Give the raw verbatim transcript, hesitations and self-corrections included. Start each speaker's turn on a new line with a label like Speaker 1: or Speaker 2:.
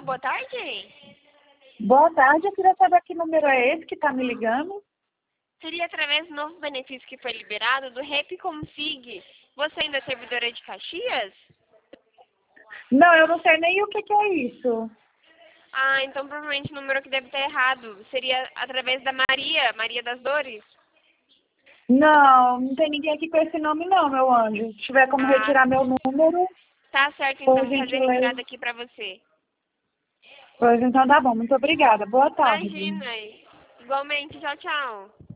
Speaker 1: boa tarde.
Speaker 2: Boa tarde, eu queria saber que número é esse que tá me ligando.
Speaker 1: Seria através do novo benefício que foi liberado do Rap Consig. Você ainda é servidora de Caxias?
Speaker 2: Não, eu não sei nem o que, que é isso.
Speaker 1: Ah, então provavelmente o número que deve estar errado. Seria através da Maria, Maria das Dores?
Speaker 2: Não, não tem ninguém aqui com esse nome não, meu anjo. Se tiver como
Speaker 1: Ah,
Speaker 2: retirar meu número,
Speaker 1: tá certo, então
Speaker 2: por
Speaker 1: vou fazer a retirada
Speaker 2: gentileza.
Speaker 1: aqui pra você.
Speaker 2: Pois então tá bom, muito obrigada. Boa tarde.
Speaker 1: Imagina. Igualmente, tchau, tchau.